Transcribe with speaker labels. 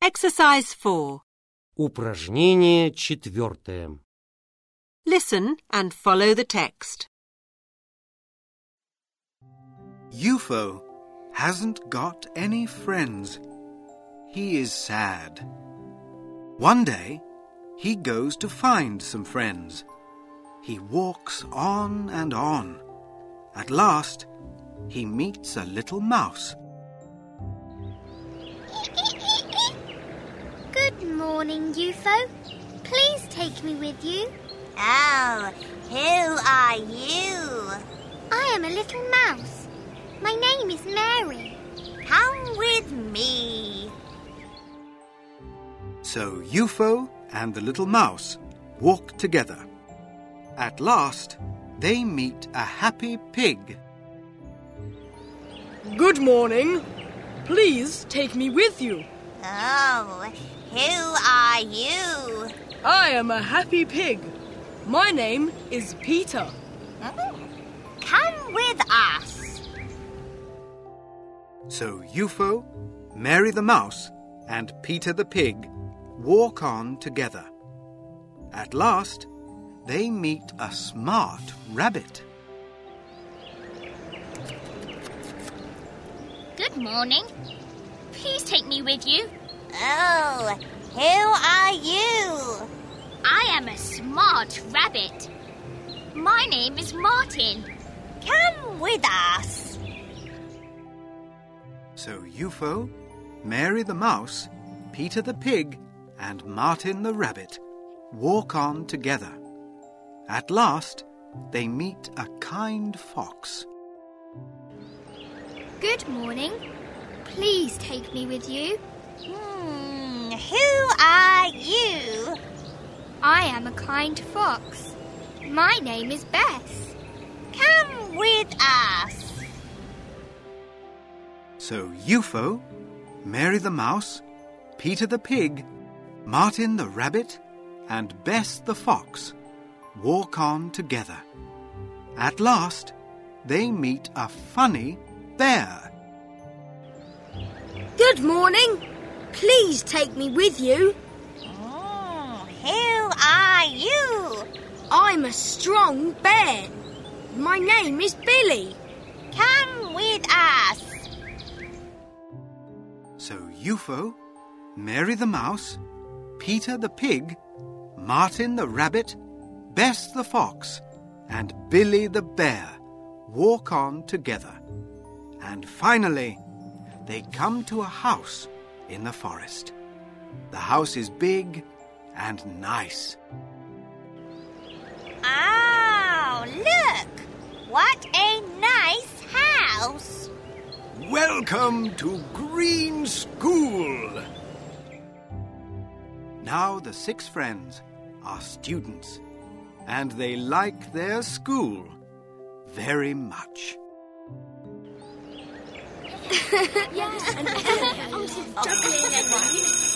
Speaker 1: Exercise 4.
Speaker 2: Упражнение 4.
Speaker 1: Listen and follow the text.
Speaker 3: Eupho hasn't got any friends. He is sad. One day, he goes to find some friends. He walks on and on. At last, he meets a little mouse.
Speaker 4: Good morning, Eupho. Please take me with you.
Speaker 5: Oh, who are you?
Speaker 4: I am a little mouse. My name is Mary.
Speaker 5: Come with me.
Speaker 3: So Eupho and the little mouse walk together. At last, they meet a happy pig.
Speaker 6: Good morning. Please take me with you.
Speaker 5: Oh, who are you?
Speaker 6: I am a happy pig. My name is Peter.
Speaker 5: Come with us.
Speaker 3: So Eupho, Mary the mouse, and Peter the pig walk on together. At last, they meet a smart rabbit.
Speaker 4: Good morning. Please take me with you.
Speaker 5: Oh, who are you?
Speaker 4: I am a smart rabbit. My name is Martin.
Speaker 5: Come with us.
Speaker 3: So Eupho, Mary the mouse, Peter the pig, and Martin the rabbit walk on together. At last, they meet a kind fox.
Speaker 4: Good morning. Please take me with you.
Speaker 5: Who are you?
Speaker 4: I am a kind fox. My name is Bess.
Speaker 5: Come with us.
Speaker 3: So Eupho, Mary the mouse, Peter the pig, Martin the rabbit, and Bess the fox walk on together. At last, they meet a funny bear.
Speaker 6: Good morning. Please take me with you.
Speaker 5: Who are you?
Speaker 6: I'm a strong bear. My name is Billy.
Speaker 5: Come with us.
Speaker 3: So Eupho, Mary the mouse, Peter the pig, Martin the rabbit, Bess the fox, and Billy the bear walk on together. And finally, they come to a house in the forest. The house is big and nice.
Speaker 5: Oh, look! What a nice house!
Speaker 3: Welcome to Green School! Now the 6 friends are students, and they like their school very much.
Speaker 6: Yes, and juggling and